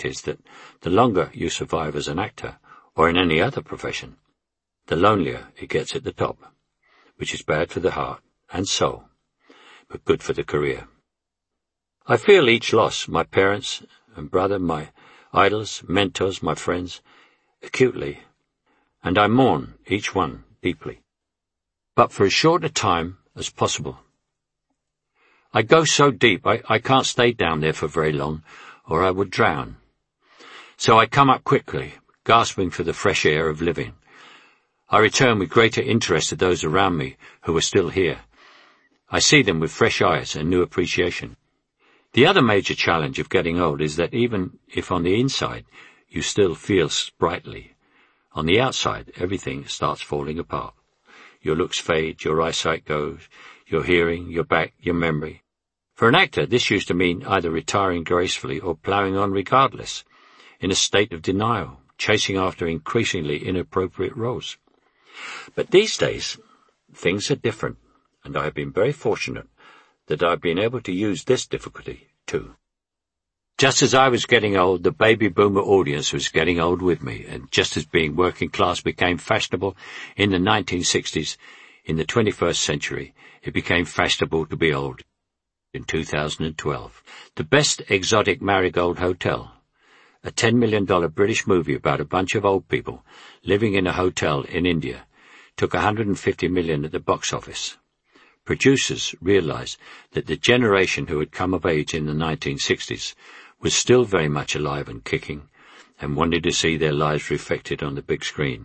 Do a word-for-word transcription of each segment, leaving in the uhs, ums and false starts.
fact is that the longer you survive as an actor, or in any other profession, the lonelier it gets at the top, which is bad for the heart and soul, but good for the career. I feel each loss, my parents and brother, my idols, mentors, my friends, acutely, and I mourn each one deeply, but for as short a time as possible. I go so deep, I, I can't stay down there for very long, or I would drown. So I come up quickly, gasping for the fresh air of living. I return with greater interest to those around me who are still here. I see them with fresh eyes and new appreciation. The other major challenge of getting old is that even if on the inside you still feel sprightly, on the outside everything starts falling apart. Your looks fade, your eyesight goes, your hearing, your back, your memory. For an actor, this used to mean either retiring gracefully or ploughing on regardless, in a state of denial, chasing after increasingly inappropriate roles. But these days, things are different, and I have been very fortunate that I've been able to use this difficulty, too. Just as I was getting old, the baby boomer audience was getting old with me, and just as being working class became fashionable in the nineteen sixties, in the twenty-first century, it became fashionable to be old. In two thousand twelve, The Best Exotic Marigold Hotel, a ten million dollars British movie about a bunch of old people living in a hotel in India, took one hundred fifty million dollars at the box office. Producers realized that the generation who had come of age in the nineteen sixties was still very much alive and kicking, and wanted to see their lives reflected on the big screen.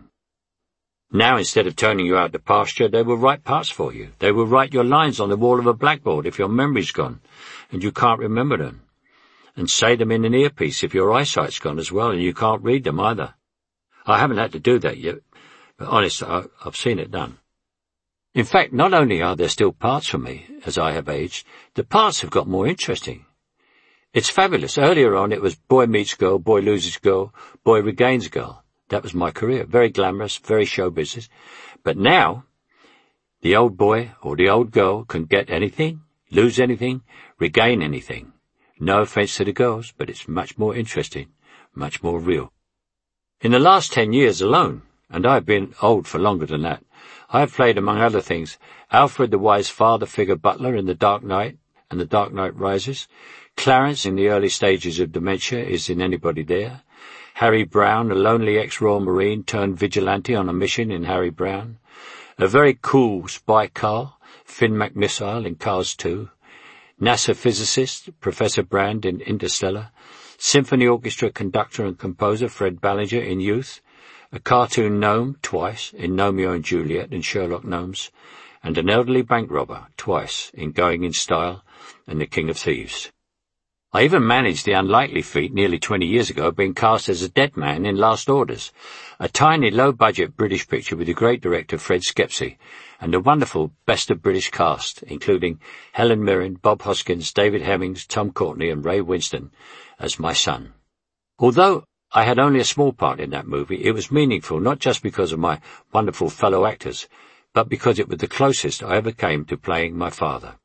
Now, instead of turning you out to pasture, they will write parts for you. They will write your lines on the wall of a blackboard if your memory's gone and you can't remember them, and say them in an earpiece if your eyesight's gone as well and you can't read them either. I haven't had to do that yet, but honest, I, I've seen it done. In fact, not only are there still parts for me as I have aged, the parts have got more interesting. It's fabulous. Earlier on it was boy meets girl, boy loses girl, boy regains girl. That was my career. Very glamorous, very show business. But now, the old boy or the old girl can get anything, lose anything, regain anything. No offense to the girls, but it's much more interesting, much more real. In the last ten years alone, and I've been old for longer than that, I have played, among other things, Alfred the wise father figure butler in The Dark Knight and The Dark Knight Rises. Clarence in the early stages of dementia is in Anybody There. Harry Brown, a lonely ex-Royal Marine turned vigilante on a mission in Harry Brown. A very cool spy Carl, Finn McMissile in Cars two. NASA physicist, Professor Brand in Interstellar. Symphony orchestra conductor and composer Fred Ballinger in Youth. A cartoon gnome, twice, in Romeo and Juliet and Sherlock Gnomes. And an elderly bank robber, twice, in Going in Style and The King of Thieves. I even managed the unlikely feat nearly twenty years ago of being cast as a dead man in Last Orders, a tiny, low-budget British picture with the great director Fred Skepsey, and a wonderful best of British cast, including Helen Mirren, Bob Hoskins, David Hemmings, Tom Courtenay and Ray Winston as my son. Although I had only a small part in that movie, it was meaningful not just because of my wonderful fellow actors, but because it was the closest I ever came to playing my father.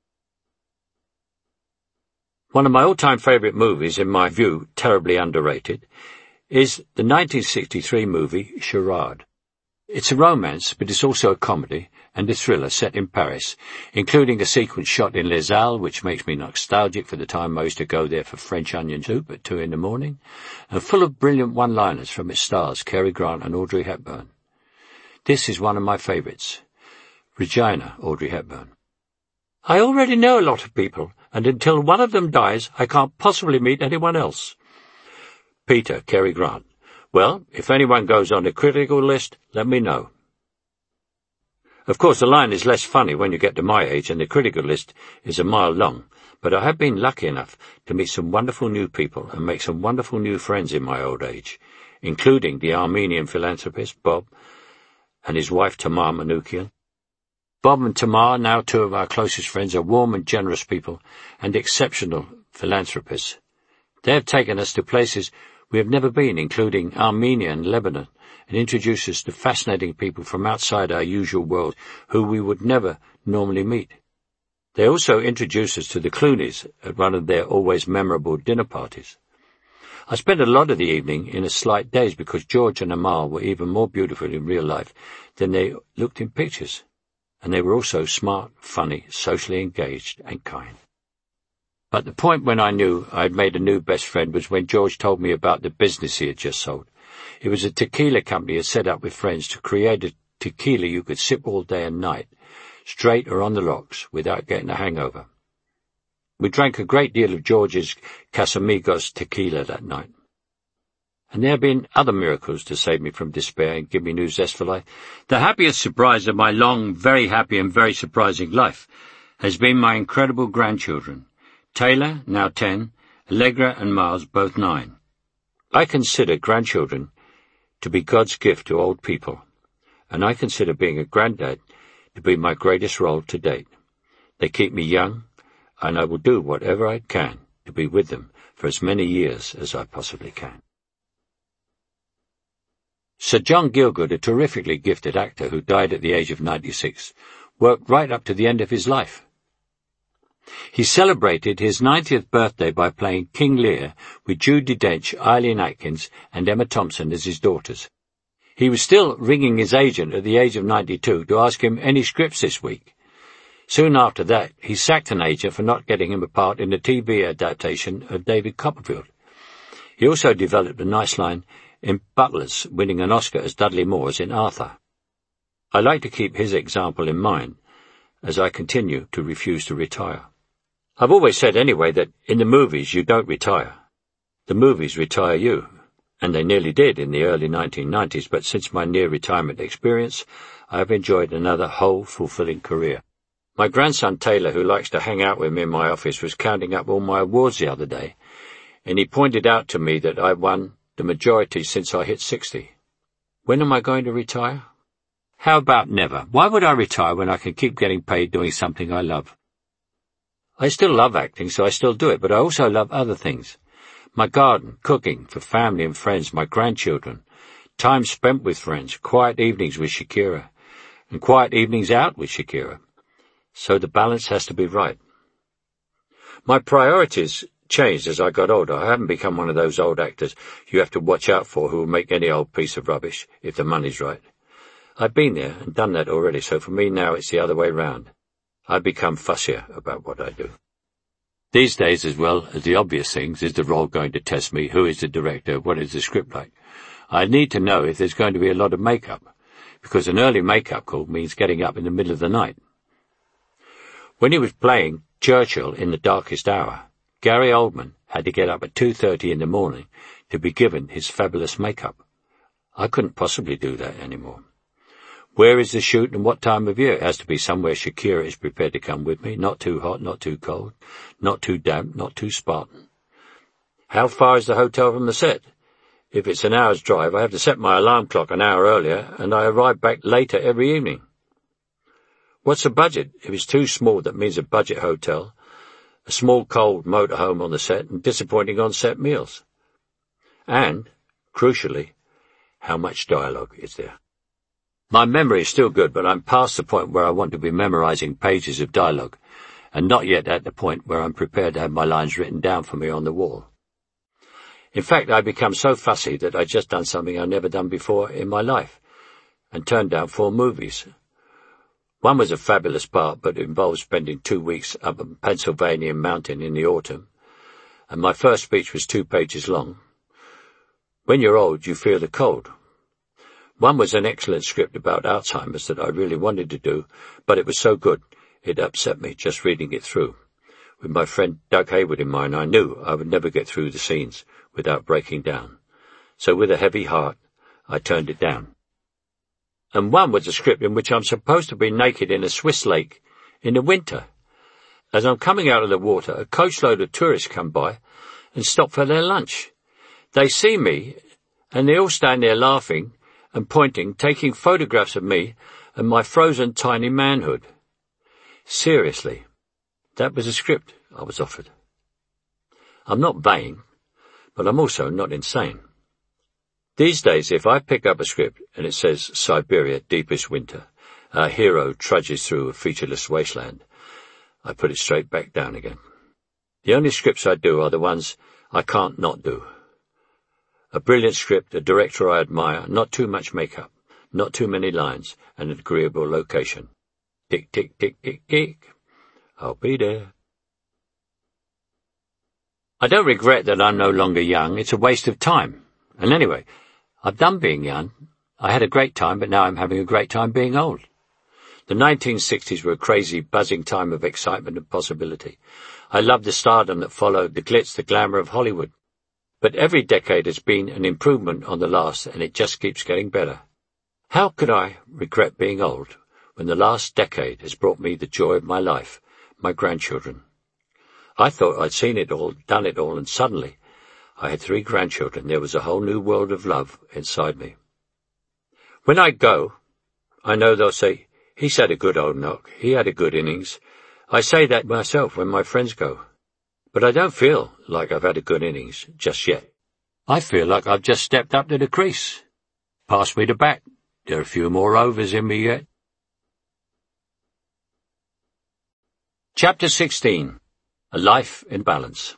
One of my all-time favourite movies, in my view terribly underrated, is the nineteen sixty-three movie Charade. It's a romance, but it's also a comedy and a thriller set in Paris, including a sequence shot in Les Halles, which makes me nostalgic for the time I used to go there for French onion soup at two in the morning, and full of brilliant one-liners from its stars, Cary Grant and Audrey Hepburn. This is one of my favourites. Regina, Audrey Hepburn. I already know a lot of people, and until one of them dies, I can't possibly meet anyone else. Peter, Cary Grant. Well, if anyone goes on the critical list, let me know. Of course, the line is less funny when you get to my age, and the critical list is a mile long, but I have been lucky enough to meet some wonderful new people and make some wonderful new friends in my old age, including the Armenian philanthropist, Bob, and his wife, Tamar Manoukian. Bob and Tamar, now two of our closest friends, are warm and generous people and exceptional philanthropists. They have taken us to places we have never been, including Armenia and Lebanon, and introduced us to fascinating people from outside our usual world who we would never normally meet. They also introduced us to the Clooneys at one of their always memorable dinner parties. I spent a lot of the evening in a slight daze because George and Amal were even more beautiful in real life than they looked in pictures, and they were also smart, funny, socially engaged, and kind. But the point when I knew I had made a new best friend was when George told me about the business he had just sold. It was a tequila company he had set up with friends to create a tequila you could sip all day and night, straight or on the rocks, without getting a hangover. We drank a great deal of George's Casamigos tequila that night. And there have been other miracles to save me from despair and give me new zest for life. The happiest surprise of my long, very happy and very surprising life has been my incredible grandchildren, Taylor, now ten, Allegra and Miles, both nine. I consider grandchildren to be God's gift to old people, and I consider being a granddad to be my greatest role to date. They keep me young, and I will do whatever I can to be with them for as many years as I possibly can. Sir John Gielgud, a terrifically gifted actor who died at the age of ninety-six, worked right up to the end of his life. He celebrated his ninetieth birthday by playing King Lear with Judi Dench, Eileen Atkins, and Emma Thompson as his daughters. He was still ringing his agent at the age of ninety-two to ask him any scripts this week. Soon after that, he sacked an agent for not getting him a part in the T V adaptation of David Copperfield. He also developed a nice line in Butlers, winning an Oscar as Dudley Moore in Arthur. I like to keep his example in mind as I continue to refuse to retire. I've always said anyway that in the movies you don't retire. The movies retire you, and they nearly did in the early nineteen nineties, but since my near-retirement experience, I have enjoyed another whole, fulfilling career. My grandson Taylor, who likes to hang out with me in my office, was counting up all my awards the other day, and he pointed out to me that I won the majority since I hit sixty. When am I going to retire? How about never? Why would I retire when I can keep getting paid doing something I love? I still love acting, so I still do it, but I also love other things. My garden, cooking, for family and friends, my grandchildren, time spent with friends, quiet evenings with Shakira, and quiet evenings out with Shakira. So the balance has to be right. My priorities changed as I got older. I haven't become one of those old actors you have to watch out for who will make any old piece of rubbish if the money's right. I've been there and done that already, so for me now it's the other way round. I've become fussier about what I do. These days, as well as the obvious things, is the role going to test me? Who is the director? What is the script like? I need to know if there's going to be a lot of makeup, because an early makeup call means getting up in the middle of the night. When he was playing Churchill in The Darkest Hour, Gary Oldman had to get up at two thirty in the morning to be given his fabulous makeup. I couldn't possibly do that anymore. Where is the shoot and what time of year? It has to be somewhere Shakira is prepared to come with me, not too hot, not too cold, not too damp, not too Spartan. How far is the hotel from the set? If it's an hour's drive, I have to set my alarm clock an hour earlier, and I arrive back later every evening. What's the budget? If it's too small, that means a budget hotel, a small cold motorhome on the set, and disappointing on-set meals. And, crucially, how much dialogue is there? My memory is still good, but I'm past the point where I want to be memorizing pages of dialogue, and not yet at the point where I'm prepared to have my lines written down for me on the wall. In fact, I've become so fussy that I've just done something I've never done before in my life, and turned down four movies. One was a fabulous part, but it involved spending two weeks up a Pennsylvania mountain in the autumn, and my first speech was two pages long. When you're old, you feel the cold. One was an excellent script about Alzheimer's that I really wanted to do, but it was so good it upset me just reading it through. With my friend Doug Hayward in mind, I knew I would never get through the scenes without breaking down. So with a heavy heart, I turned it down. And one was a script in which I'm supposed to be naked in a Swiss lake in the winter. As I'm coming out of the water, a coachload of tourists come by and stop for their lunch. They see me, and they all stand there laughing and pointing, taking photographs of me and my frozen tiny manhood. Seriously, that was a script I was offered. I'm not vain, but I'm also not insane. These days, if I pick up a script and it says Siberia, deepest winter, our hero trudges through a featureless wasteland, I put it straight back down again. The only scripts I do are the ones I can't not do. A brilliant script, a director I admire, not too much makeup, not too many lines, and an agreeable location. Tick, tick, tick, tick, tick. I'll be there. I don't regret that I'm no longer young. It's a waste of time. And anyway, I've done being young. I had a great time, but now I'm having a great time being old. The nineteen sixties were a crazy, buzzing time of excitement and possibility. I loved the stardom that followed, the glitz, the glamour of Hollywood. But every decade has been an improvement on the last, and it just keeps getting better. How could I regret being old when the last decade has brought me the joy of my life, my grandchildren? I thought I'd seen it all, done it all, and suddenly I had three grandchildren. There was a whole new world of love inside me. When I go, I know they'll say, "He's had a good old knock. He had a good innings." I say that myself when my friends go. But I don't feel like I've had a good innings just yet. I feel like I've just stepped up to the crease. Pass me the bat. There are a few more overs in me yet. Chapter sixteen. A Life in Balance.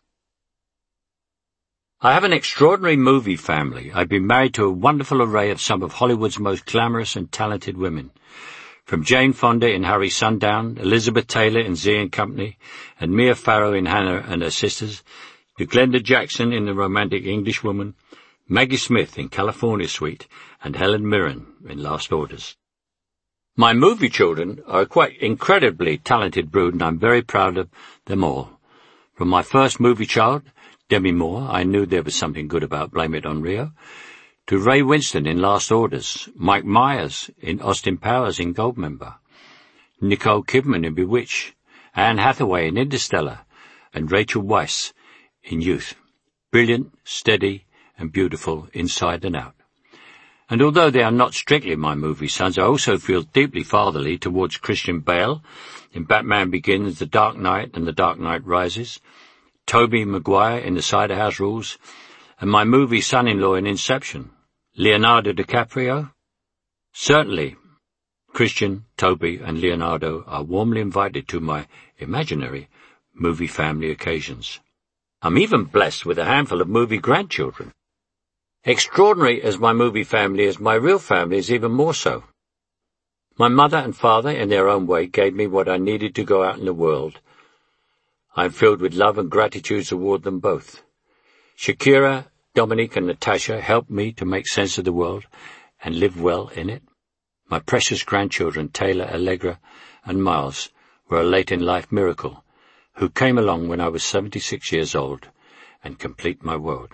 I have an extraordinary movie family. I've been married to a wonderful array of some of Hollywood's most glamorous and talented women. From Jane Fonda in Harry Sundown, Elizabeth Taylor in Z and Company, and Mia Farrow in Hannah and Her Sisters, to Glenda Jackson in The Romantic Englishwoman, Maggie Smith in California Suite, and Helen Mirren in Last Orders. My movie children are a quite incredibly talented brood, and I'm very proud of them all. From my first movie child, Demi Moore, I knew there was something good about Blame It on Rio, to Ray Winston in Last Orders, Mike Myers in Austin Powers in Goldmember, Nicole Kidman in Bewitched, Anne Hathaway in Interstellar, and Rachel Weisz in Youth. Brilliant, steady, and beautiful inside and out. And although they are not strictly my movie sons, I also feel deeply fatherly towards Christian Bale in Batman Begins, The Dark Knight, and The Dark Knight Rises, Tobey Maguire in The Cider House Rules, and my movie son-in-law in Inception, Leonardo DiCaprio. Certainly, Christian, Toby, and Leonardo are warmly invited to my imaginary movie family occasions. I'm even blessed with a handful of movie grandchildren. Extraordinary as my movie family is, my real family is even more so. My mother and father, in their own way, gave me what I needed to go out in the world. I am filled with love and gratitude toward them both. Shakira, Dominique, and Natasha helped me to make sense of the world and live well in it. My precious grandchildren, Taylor, Allegra, and Miles, were a late-in-life miracle, who came along when I was seventy-six years old and complete my world.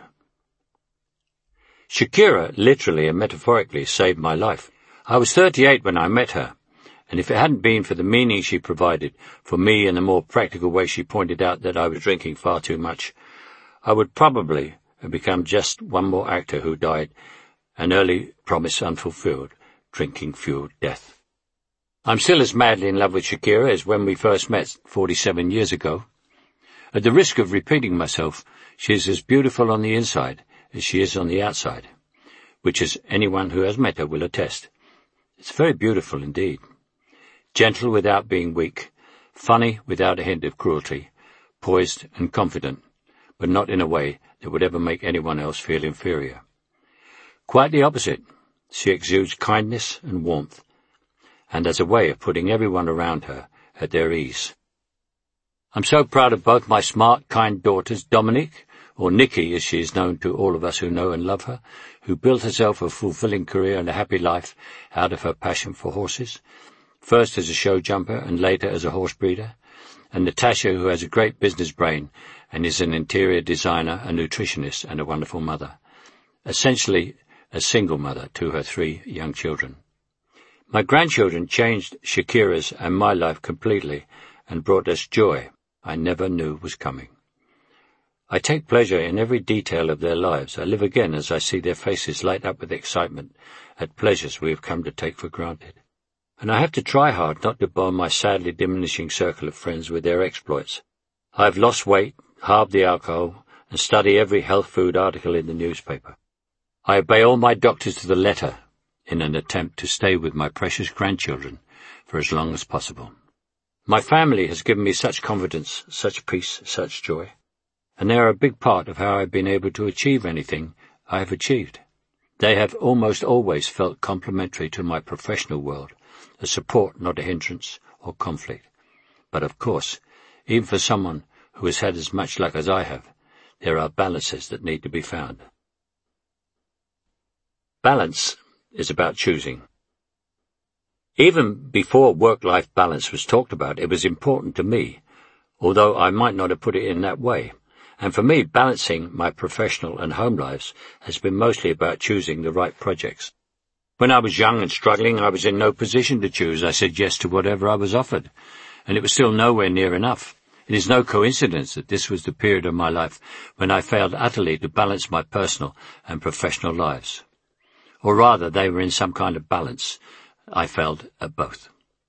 Shakira literally and metaphorically saved my life. I was thirty-eight when I met her, and if it hadn't been for the meaning she provided for me and the more practical way she pointed out that I was drinking far too much, I would probably have become just one more actor who died, an early promise unfulfilled, drinking-fueled death. I'm still as madly in love with Shakira as when we first met forty-seven years ago. At the risk of repeating myself, she is as beautiful on the inside as she is on the outside, which, as anyone who has met her will attest, it's very beautiful indeed. Gentle without being weak, funny without a hint of cruelty, poised and confident, but not in a way that would ever make anyone else feel inferior. Quite the opposite, she exudes kindness and warmth, and has a way of putting everyone around her at their ease. I'm so proud of both my smart, kind daughters, Dominique, or Nikki as she is known to all of us who know and love her, who built herself a fulfilling career and a happy life out of her passion for horses, first as a show jumper and later as a horse breeder, and Natasha, who has a great business brain and is an interior designer, a nutritionist, and a wonderful mother, essentially a single mother to her three young children. My grandchildren changed Shakira's and my life completely and brought us joy I never knew was coming. I take pleasure in every detail of their lives. I live again as I see their faces light up with excitement at pleasures we have come to take for granted. And I have to try hard not to bore my sadly diminishing circle of friends with their exploits. I have lost weight, halved the alcohol, and study every health food article in the newspaper. I obey all my doctors to the letter in an attempt to stay with my precious grandchildren for as long as possible. My family has given me such confidence, such peace, such joy, and they are a big part of how I've been able to achieve anything I have achieved. They have almost always felt complementary to my professional world, a support, not a hindrance or conflict. But of course, even for someone who has had as much luck as I have, there are balances that need to be found. Balance is about choosing. Even before work-life balance was talked about, it was important to me, although I might not have put it in that way. And for me, balancing my professional and home lives has been mostly about choosing the right projects. When I was young and struggling, I was in no position to choose. I said yes to whatever I was offered, and it was still nowhere near enough. It is no coincidence that this was the period of my life when I failed utterly to balance my personal and professional lives. Or rather, they were in some kind of balance. I failed at both.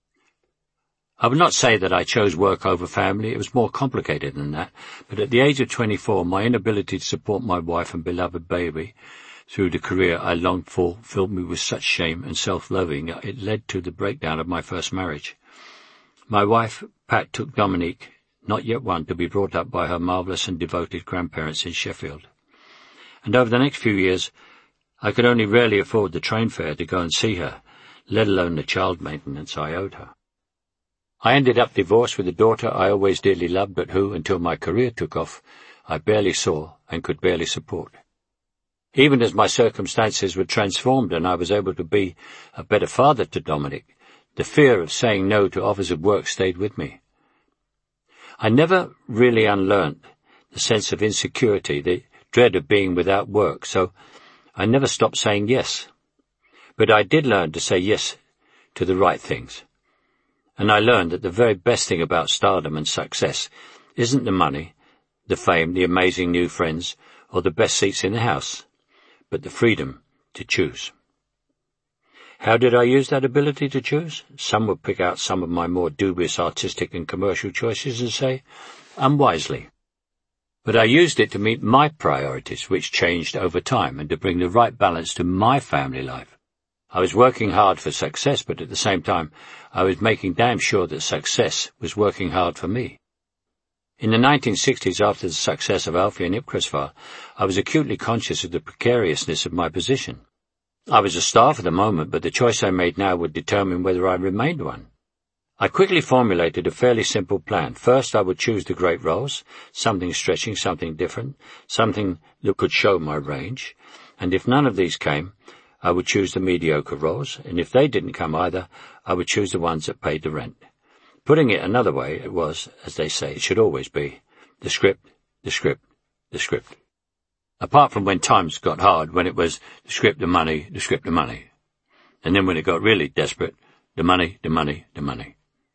I would not say that I chose work over family. It was more complicated than that. But at the age of twenty-four, my inability to support my wife and beloved baby through the career I longed for filled me with such shame and self-loathing that it led to the breakdown of my first marriage. My wife, Pat, took Dominique, not yet one, to be brought up by her marvellous and devoted grandparents in Sheffield. And over the next few years, I could only rarely afford the train fare to go and see her, let alone the child maintenance I owed her. I ended up divorced with a daughter I always dearly loved, but who, until my career took off, I barely saw and could barely support. Even as my circumstances were transformed and I was able to be a better father to Dominic, the fear of saying no to offers of work stayed with me. I never really unlearned the sense of insecurity, the dread of being without work, so I never stopped saying yes. But I did learn to say yes to the right things. And I learned that the very best thing about stardom and success isn't the money, the fame, the amazing new friends, or the best seats in the house, but the freedom to choose. How did I use that ability to choose? Some would pick out some of my more dubious artistic and commercial choices and say, unwisely. But I used it to meet my priorities, which changed over time, and to bring the right balance to my family life. I was working hard for success, but at the same time, I was making damn sure that success was working hard for me. In the nineteen sixties, after the success of Alfie and Ipcress, I was acutely conscious of the precariousness of my position. I was a star for the moment, but the choice I made now would determine whether I remained one. I quickly formulated a fairly simple plan. First, I would choose the great roles, something stretching, something different, something that could show my range, and if none of these came, I would choose the mediocre roles, and if they didn't come either, I would choose the ones that paid the rent. Putting it another way, it was, as they say, it should always be, the script, the script, the script. Apart from when times got hard, when it was the script, the money, the script, the money. And then when it got really desperate, the money, the money, the money.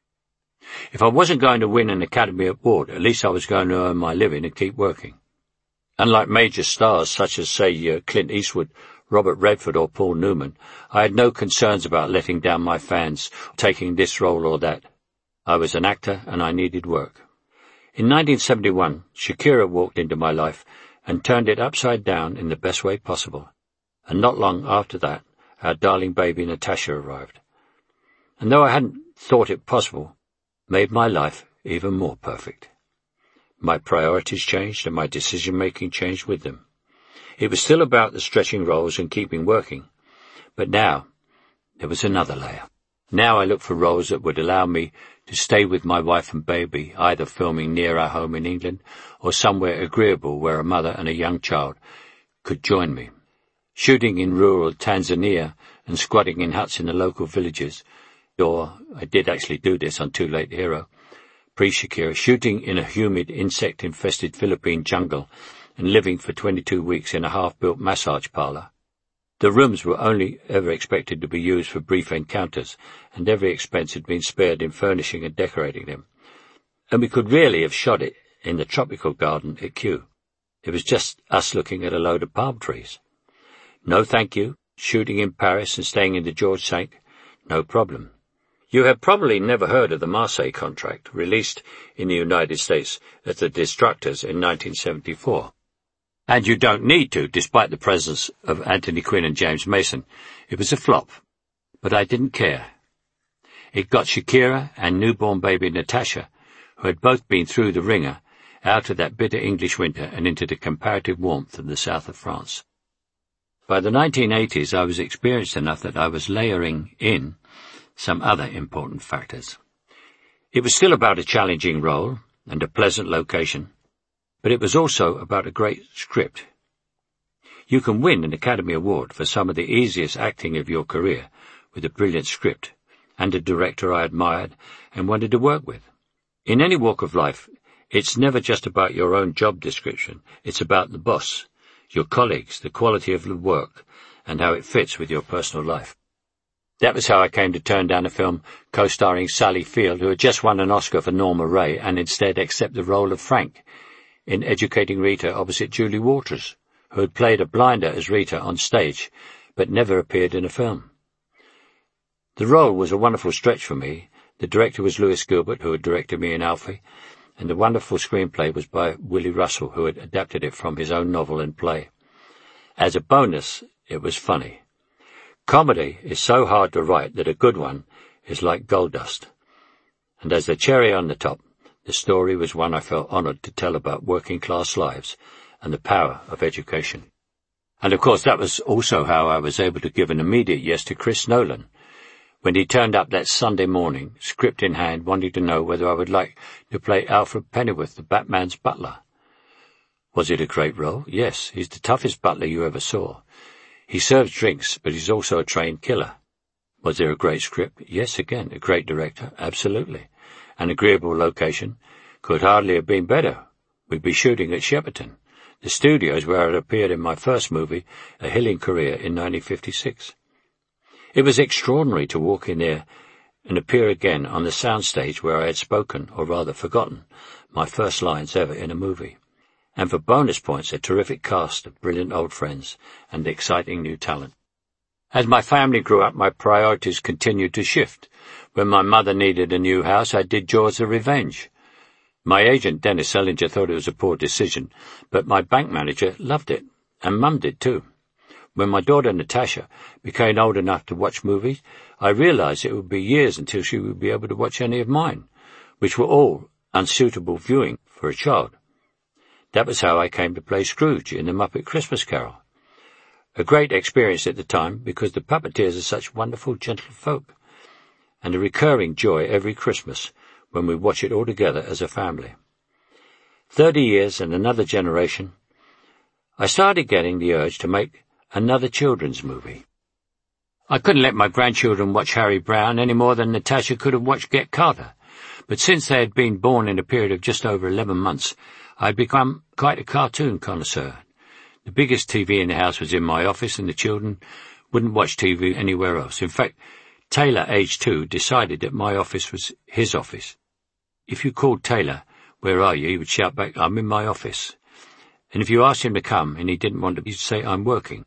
If I wasn't going to win an Academy Award, at least I was going to earn my living and keep working. Unlike major stars such as, say, uh, Clint Eastwood, Robert Redford or Paul Newman, I had no concerns about letting down my fans, taking this role or that. I was an actor and I needed work. In nineteen seventy-one, Shakira walked into my life and turned it upside down in the best way possible. And not long after that, our darling baby Natasha arrived. And though I hadn't thought it possible, made my life even more perfect. My priorities changed and my decision-making changed with them. It was still about the stretching roles and keeping working, but now there was another layer. Now I looked for roles that would allow me to stay with my wife and baby, either filming near our home in England or somewhere agreeable where a mother and a young child could join me. Shooting in rural Tanzania and squatting in huts in the local villages, or I did actually do this on Too Late Hero, pre-Shakira, shooting in a humid, insect-infested Philippine jungle and living for twenty-two weeks in a half-built massage parlour. The rooms were only ever expected to be used for brief encounters, and every expense had been spared in furnishing and decorating them. And we could really have shot it in the tropical garden at Kew. It was just us looking at a load of palm trees. No thank you. Shooting in Paris and staying in the Georges Cinq, no problem. You have probably never heard of the Marseille contract, released in the United States as The Destructors in nineteen seventy-four. And you don't need to, despite the presence of Anthony Quinn and James Mason. It was a flop. But I didn't care. It got Shakira and newborn baby Natasha, who had both been through the ringer, out of that bitter English winter and into the comparative warmth of the south of France. By the nineteen eighties, I was experienced enough that I was layering in some other important factors. It was still about a challenging role and a pleasant location, but it was also about a great script. You can win an Academy Award for some of the easiest acting of your career with a brilliant script and a director I admired and wanted to work with. In any walk of life, it's never just about your own job description. It's about the boss, your colleagues, the quality of the work, and how it fits with your personal life. That was how I came to turn down a film co-starring Sally Field, who had just won an Oscar for Norma Ray, and instead accept the role of Frank in Educating Rita opposite Julie Walters, who had played a blinder as Rita on stage, but never appeared in a film. The role was a wonderful stretch for me. The director was Lewis Gilbert, who had directed me in Alfie, and the wonderful screenplay was by Willie Russell, who had adapted it from his own novel and play. As a bonus, it was funny. Comedy is so hard to write that a good one is like gold dust. And as the cherry on the top, the story was one I felt honoured to tell about working-class lives and the power of education. And of course that was also how I was able to give an immediate yes to Chris Nolan, when he turned up that Sunday morning, script in hand, wanting to know whether I would like to play Alfred Pennyworth, the Batman's butler. Was it a great role? Yes, he's the toughest butler you ever saw. He serves drinks, but he's also a trained killer. Was there a great script? Yes, again, a great director, absolutely. An agreeable location could hardly have been better. We'd be shooting at Shepperton, the studios where I'd appeared in my first movie, A Hill in Korea, in nineteen fifty-six. It was extraordinary to walk in there and appear again on the soundstage where I had spoken, or rather forgotten, my first lines ever in a movie. And for bonus points, a terrific cast of brilliant old friends and exciting new talent. As my family grew up, my priorities continued to shift. When my mother needed a new house, I did Jaws the Revenge. My agent, Dennis Sellinger, thought it was a poor decision, but my bank manager loved it, and Mum did too. When my daughter Natasha became old enough to watch movies, I realized it would be years until she would be able to watch any of mine, which were all unsuitable viewing for a child. That was how I came to play Scrooge in The Muppet Christmas Carol. A great experience at the time, because the puppeteers are such wonderful, gentle folk, and a recurring joy every Christmas when we watch it all together as a family. Thirty years and another generation, I started getting the urge to make another children's movie. I couldn't let my grandchildren watch Harry Brown any more than Natasha could have watched Get Carter, but since they had been born in a period of just over eleven months, I had become quite a cartoon connoisseur. The biggest T V in the house was in my office, and the children wouldn't watch T V anywhere else. In fact, Taylor, aged two, decided that my office was his office. If you called Taylor, "Where are you?" he would shout back, "I'm in my office." And if you asked him to come and he didn't want to, he'd say, "I'm working."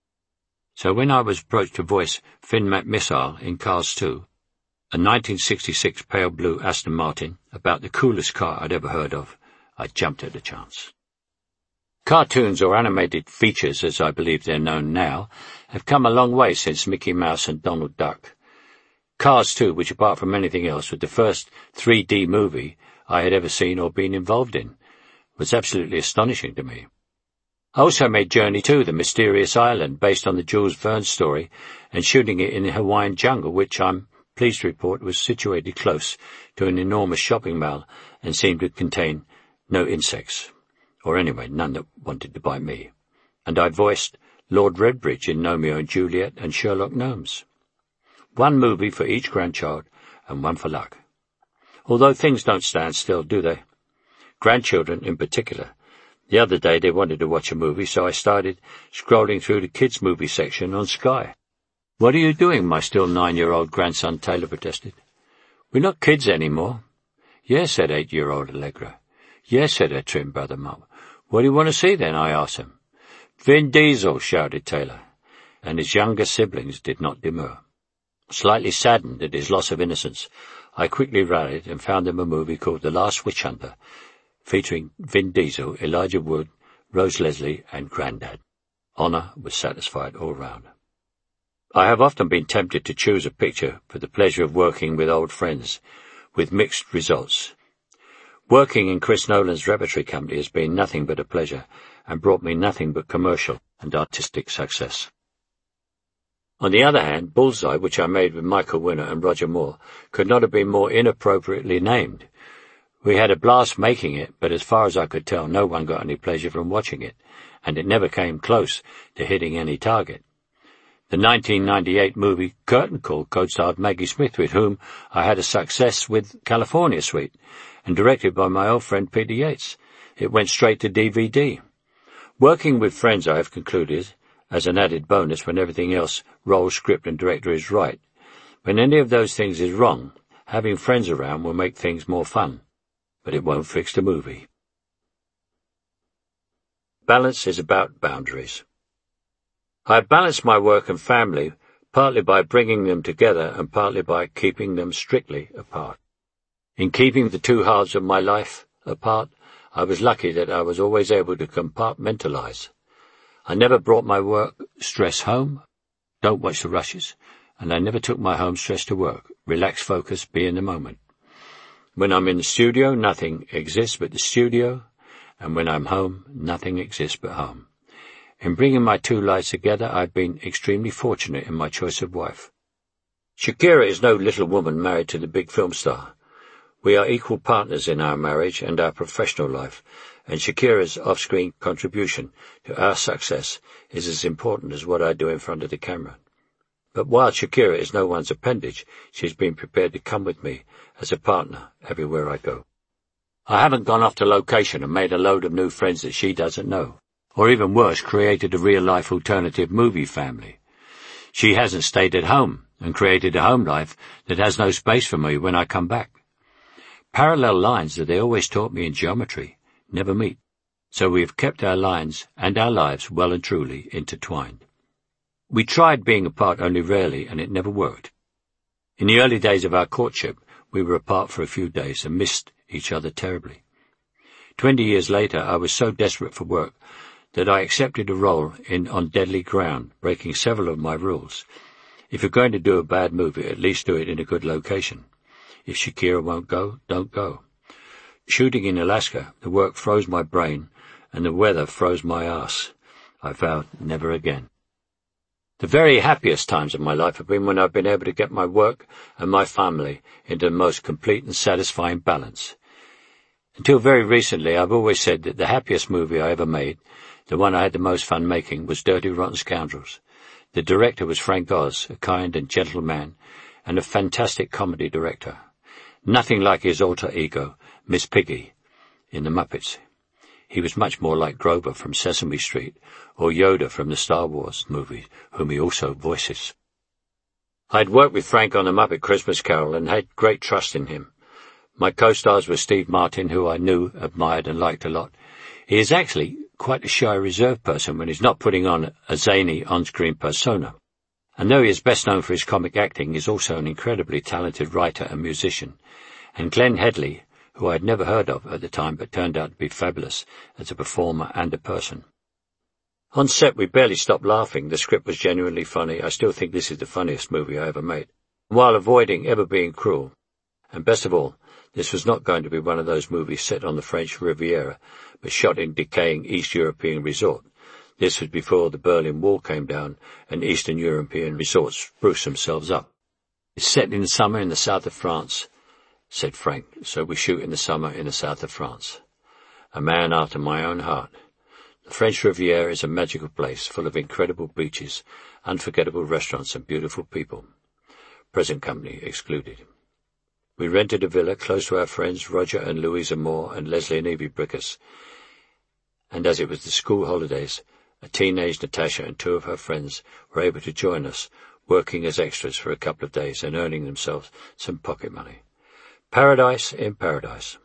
So when I was approached to voice Finn McMissile in Cars two, a nineteen sixty-six pale blue Aston Martin, about the coolest car I'd ever heard of, I jumped at the chance. Cartoons, or animated features as I believe they're known now, have come a long way since Mickey Mouse and Donald Duck. Cars two, which apart from anything else was the first three D movie I had ever seen or been involved in, was absolutely astonishing to me. I also made Journey to the Mysterious Island, based on the Jules Verne story, and shooting it in the Hawaiian jungle, which I'm pleased to report was situated close to an enormous shopping mall and seemed to contain no insects, or anyway, none that wanted to bite me. And I voiced Lord Redbridge in Romeo and Juliet and Sherlock Gnomes. One movie for each grandchild, and one for luck. Although things don't stand still, do they? Grandchildren in particular. The other day they wanted to watch a movie, so I started scrolling through the kids' movie section on Sky. "What are you doing?" my still nine-year-old grandson Taylor protested. "We're not kids anymore." "Yes," said eight-year-old Allegra. "Yes," said her trim brother Mum. "What do you want to see then?" I asked him. "Vin Diesel," shouted Taylor, and his younger siblings did not demur. Slightly saddened at his loss of innocence, I quickly rallied and found them a movie called The Last Witch Hunter, featuring Vin Diesel, Elijah Wood, Rose Leslie, and Grandad. Honour was satisfied all round. I have often been tempted to choose a picture for the pleasure of working with old friends, with mixed results. Working in Chris Nolan's repertory company has been nothing but a pleasure, and brought me nothing but commercial and artistic success. On the other hand, Bullseye, which I made with Michael Winner and Roger Moore, could not have been more inappropriately named. We had a blast making it, but as far as I could tell, no one got any pleasure from watching it, and it never came close to hitting any target. The nineteen ninety-eight movie Curtain Call co-starred Maggie Smith, with whom I had a success with California Suite, and directed by my old friend Peter Yates. It went straight to D V D. Working with friends, I have concluded, as an added bonus when everything else, role, script and director, is right. When any of those things is wrong, having friends around will make things more fun, but it won't fix the movie. Balance is about boundaries. I have balanced my work and family partly by bringing them together and partly by keeping them strictly apart. In keeping the two halves of my life apart, I was lucky that I was always able to compartmentalize. I never brought my work stress home, don't watch the rushes, and I never took my home stress to work. Relax, focus, be in the moment. When I'm in the studio, nothing exists but the studio, and when I'm home, nothing exists but home. In bringing my two lives together, I've been extremely fortunate in my choice of wife. Shakira is no little woman married to the big film star. We are equal partners in our marriage and our professional life, and Shakira's off-screen contribution to our success is as important as what I do in front of the camera. But while Shakira is no one's appendage, she's been prepared to come with me as a partner everywhere I go. I haven't gone off to location and made a load of new friends that she doesn't know, or even worse, created a real-life alternative movie family. She hasn't stayed at home and created a home life that has no space for me when I come back. Parallel lines that they always taught me in geometry never meet, so we have kept our lines and our lives well and truly intertwined. We tried being apart only rarely, and it never worked. In the early days of our courtship, we were apart for a few days and missed each other terribly. Twenty years later, I was so desperate for work that I accepted a role in On Deadly Ground, breaking several of my rules. If you're going to do a bad movie, at least do it in a good location. If Shakira won't go, don't go. Shooting in Alaska, the work froze my brain, and the weather froze my ass. I vowed never again. The very happiest times of my life have been when I've been able to get my work and my family into the most complete and satisfying balance. Until very recently, I've always said that the happiest movie I ever made, the one I had the most fun making, was Dirty Rotten Scoundrels. The director was Frank Oz, a kind and gentle man, and a fantastic comedy director. Nothing like his alter ego, Miss Piggy, in The Muppets. He was much more like Grover from Sesame Street, or Yoda from the Star Wars movies, whom he also voices. I'd worked with Frank on The Muppet Christmas Carol and had great trust in him. My co-stars were Steve Martin, who I knew, admired and liked a lot. He is actually quite a shy, reserved person when he's not putting on a zany on-screen persona. And though he is best known for his comic acting, he is also an incredibly talented writer and musician. And Glenn Headley, who I had never heard of at the time but turned out to be fabulous as a performer and a person. On set, we barely stopped laughing. The script was genuinely funny. I still think this is the funniest movie I ever made, while avoiding ever being cruel. And best of all, this was not going to be one of those movies set on the French Riviera, but shot in decaying East European resort. This was before the Berlin Wall came down and Eastern European resorts spruced themselves up. It's set in the summer in the south of France, said Frank, so we shoot in the summer in the south of France. A man after my own heart. The French Riviera is a magical place full of incredible beaches, unforgettable restaurants and beautiful people. Present company excluded. We rented a villa close to our friends Roger and Louisa Moore and Leslie and Evie Brickus, and as it was the school holidays, a teenage Natasha and two of her friends were able to join us, working as extras for a couple of days and earning themselves some pocket money. Paradise in paradise.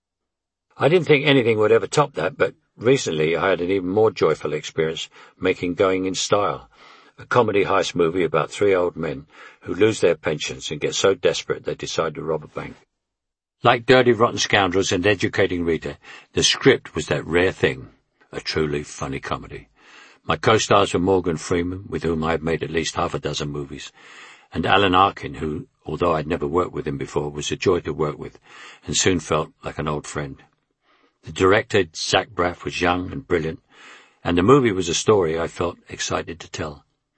I didn't think anything would ever top that, but recently I had an even more joyful experience making Going in Style, a comedy heist movie about three old men who lose their pensions and get so desperate they decide to rob a bank. Like Dirty Rotten Scoundrels and Educating Rita, the script was that rare thing, a truly funny comedy. My co-stars were Morgan Freeman, with whom I had made at least half a dozen movies, and Alan Arkin, who, although I'd never worked with him before, was a joy to work with, and soon felt like an old friend. The director, Zach Braff, was young and brilliant, and the movie was a story I felt excited to tell.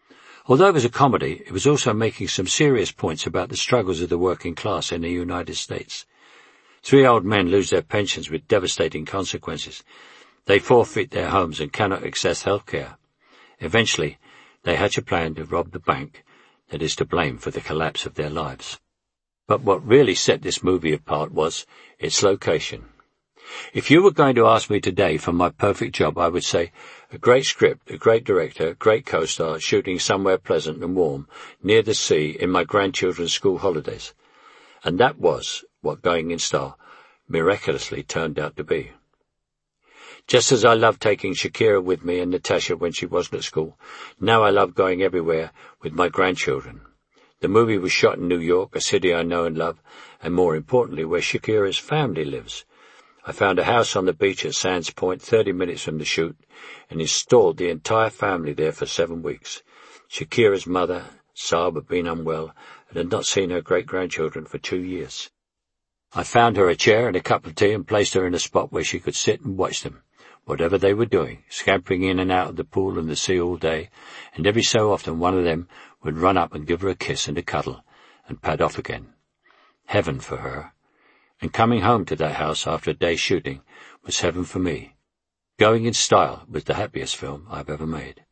Although it was a comedy, it was also making some serious points about the struggles of the working class in the United States. Three old men lose their pensions with devastating consequences. They forfeit their homes and cannot access health care. Eventually, they hatch a plan to rob the bank that is to blame for the collapse of their lives. But what really set this movie apart was its location. If you were going to ask me today for my perfect job, I would say a great script, a great director, a great co-star, shooting somewhere pleasant and warm, near the sea, in my grandchildren's school holidays. And that was what Going in Style miraculously turned out to be. Just as I loved taking Shakira with me and Natasha when she wasn't at school, now I love going everywhere with my grandchildren. The movie was shot in New York, a city I know and love, and more importantly, where Shakira's family lives. I found a house on the beach at Sands Point, thirty minutes from the shoot, and installed the entire family there for seven weeks. Shakira's mother, Saab, had been unwell and had not seen her great-grandchildren for two years. I found her a chair and a cup of tea and placed her in a spot where she could sit and watch them, whatever they were doing, scampering in and out of the pool and the sea all day, and every so often one of them would run up and give her a kiss and a cuddle and pad off again. Heaven for her. And coming home to that house after a day's shooting was heaven for me. Going in Style was the happiest film I've ever made.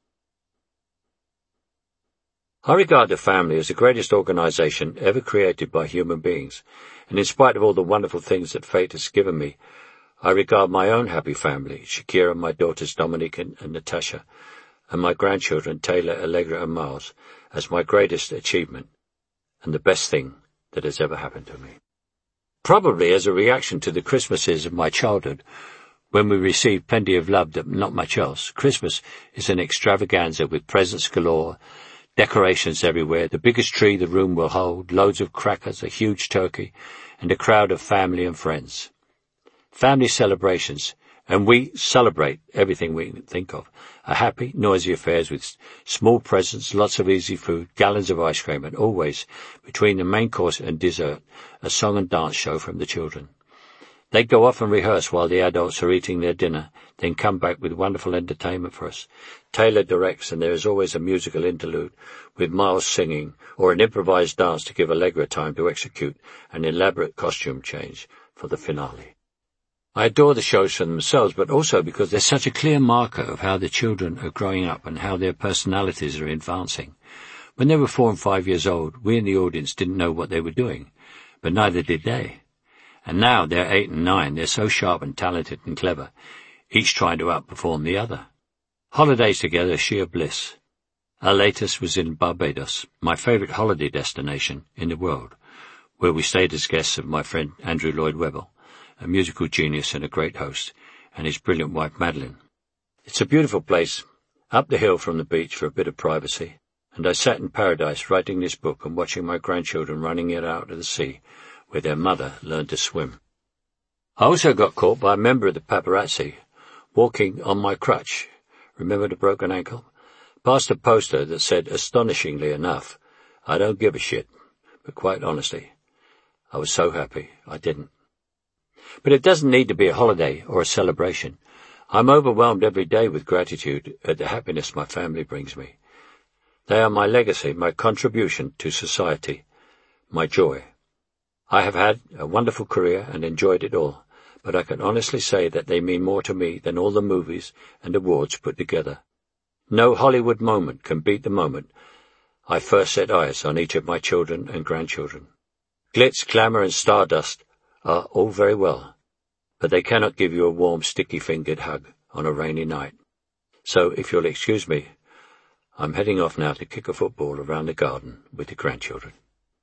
I regard the family as the greatest organization ever created by human beings, and in spite of all the wonderful things that fate has given me, I regard my own happy family, Shakira, my daughters Dominique and, and Natasha, and my grandchildren Taylor, Allegra and Miles, as my greatest achievement and the best thing that has ever happened to me. Probably as a reaction to the Christmases of my childhood, when we received plenty of love but not much else, Christmas is an extravaganza with presents galore, decorations everywhere, the biggest tree the room will hold, loads of crackers, a huge turkey, and a crowd of family and friends. Family celebrations, and we celebrate everything we can think of, are happy, noisy affairs with small presents, lots of easy food, gallons of ice cream, and always, between the main course and dessert, a song and dance show from the children. They go off and rehearse while the adults are eating their dinner, then come back with wonderful entertainment for us. Taylor directs, and there is always a musical interlude, with Miles singing, or an improvised dance to give Allegra time to execute an elaborate costume change for the finale. I adore the shows for themselves, but also because they're such a clear marker of how the children are growing up and how their personalities are advancing. When they were four and five years old, we in the audience didn't know what they were doing, but neither did they. And now they're eight and nine, they're so sharp and talented and clever, each trying to outperform the other. Holidays together are sheer bliss. Our latest was in Barbados, my favourite holiday destination in the world, where we stayed as guests of my friend Andrew Lloyd Webber, a musical genius and a great host, and his brilliant wife Madeline. It's a beautiful place, up the hill from the beach for a bit of privacy, and I sat in paradise writing this book and watching my grandchildren running it out of the sea, where their mother learned to swim. I also got caught by a member of the paparazzi, walking on my crutch, remember the broken ankle, past a poster that said, astonishingly enough, I don't give a shit, but quite honestly, I was so happy I didn't. But it doesn't need to be a holiday or a celebration. I'm overwhelmed every day with gratitude at the happiness my family brings me. They are my legacy, my contribution to society, my joy. I have had a wonderful career and enjoyed it all, but I can honestly say that they mean more to me than all the movies and awards put together. No Hollywood moment can beat the moment I first set eyes on each of my children and grandchildren. Glitz, glamour, and stardust are all very well, but they cannot give you a warm, sticky-fingered hug on a rainy night. So, if you'll excuse me, I'm heading off now to kick a football around the garden with the grandchildren.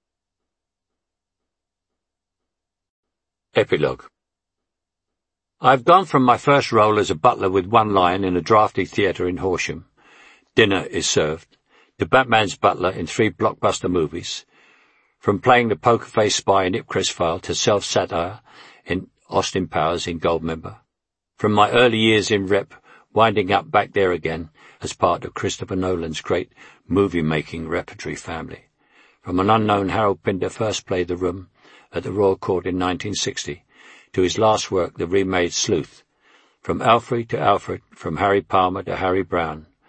Epilogue. I've gone from my first role as a butler with one line in a drafty theatre in Horsham, dinner is served, to Batman's butler in three blockbuster movies, from playing the poker-faced spy in Ipcress File to self-satire in Austin Powers in Goldmember, from my early years in Rep winding up back there again as part of Christopher Nolan's great movie-making repertory family, from an unknown Harold Pinder first played The Room at the Royal Court in nineteen sixty, to his last work, the remade Sleuth, from Alfred to Alfred, from Harry Palmer to Harry Brown,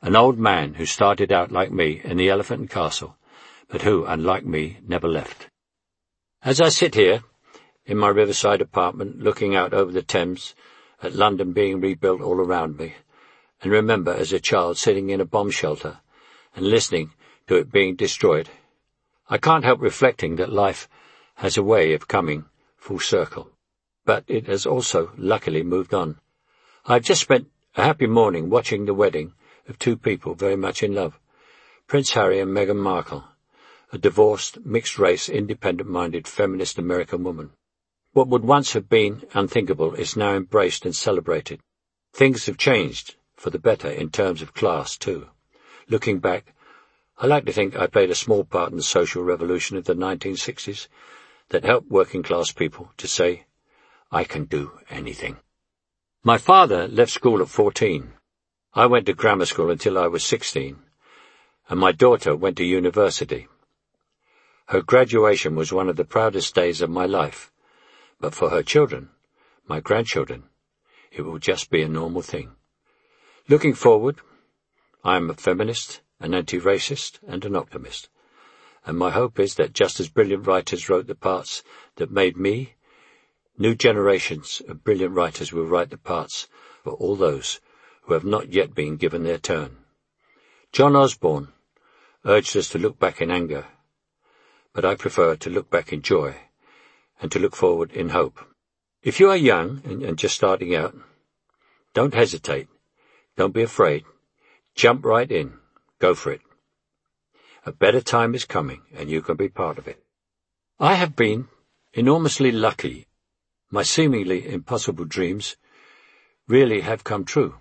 An old man who started out like me in the Elephant and Castle, but who, unlike me, never left. As I sit here, in my riverside apartment, looking out over the Thames, at London being rebuilt all around me, and remember as a child sitting in a bomb shelter and listening to it being destroyed, I can't help reflecting that life has a way of coming full circle. But it has also, luckily, moved on. I've just spent a happy morning watching the wedding of two people very much in love, Prince Harry and Meghan Markle, a divorced, mixed-race, independent-minded, feminist American woman. What would once have been unthinkable is now embraced and celebrated. Things have changed for the better in terms of class, too. Looking back, I like to think I played a small part in the social revolution of the nineteen sixties that helped working-class people to say, I can do anything. My father left school at fourteen. I went to grammar school until I was sixteen, and my daughter went to university. Her graduation was one of the proudest days of my life, but for her children, my grandchildren, it will just be a normal thing. Looking forward, I am a feminist, an anti-racist, and an optimist, and my hope is that just as brilliant writers wrote the parts that made me, new generations of brilliant writers will write the parts for all those who have not yet been given their turn. John Osborne urged us to look back in anger, but I prefer to look back in joy and to look forward in hope. If you are young and, and just starting out, don't hesitate. Don't be afraid. Jump right in. Go for it. A better time is coming, and you can be part of it. I have been enormously lucky. My seemingly impossible dreams really have come true.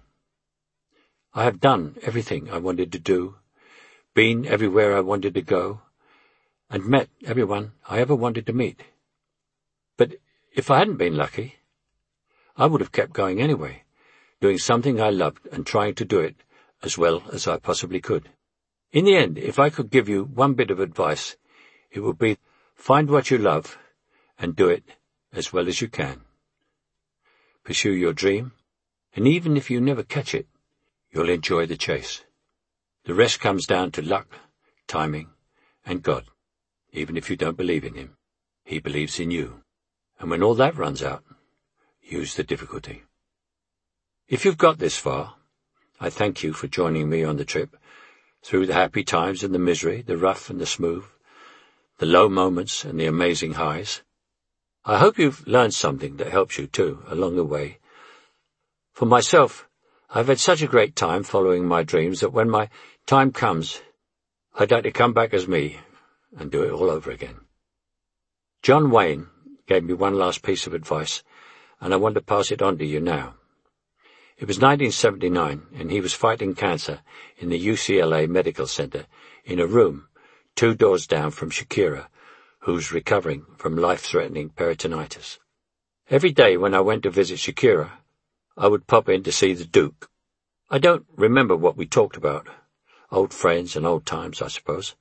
I have done everything I wanted to do, been everywhere I wanted to go, and met everyone I ever wanted to meet. But if I hadn't been lucky, I would have kept going anyway, doing something I loved and trying to do it as well as I possibly could. In the end, if I could give you one bit of advice, it would be find what you love and do it as well as you can. Pursue your dream, and even if you never catch it, you'll enjoy the chase. The rest comes down to luck, timing, and God. Even if you don't believe in Him, He believes in you. And when all that runs out, use the difficulty. If you've got this far, I thank you for joining me on the trip, through the happy times and the misery, the rough and the smooth, the low moments and the amazing highs. I hope you've learned something that helps you too along the way. For myself, I've had such a great time following my dreams that when my time comes, I'd like to come back as me and do it all over again. John Wayne gave me one last piece of advice, and I want to pass it on to you now. It was nineteen seventy-nine, and he was fighting cancer in the U C L A Medical Center in a room two doors down from Shakira, who's recovering from life-threatening peritonitis. Every day when I went to visit Shakira, I would pop in to see the Duke. I don't remember what we talked about. Old friends and old times, I suppose.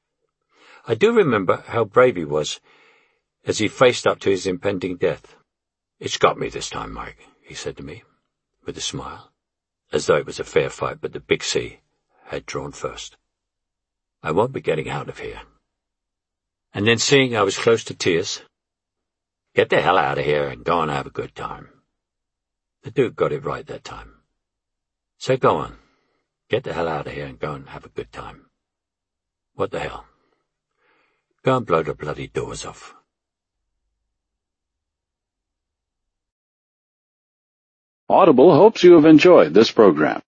I do remember how brave he was as he faced up to his impending death. It's got me this time, Mike, he said to me, with a smile, as though it was a fair fight, but the big C had drawn first. I won't be getting out of here. And then seeing I was close to tears, get the hell out of here and go and have a good time. The Duke got it right that time. So go on, get the hell out of here and go and have a good time. What the hell? Go and blow the bloody doors off. Audible hopes you have enjoyed this program.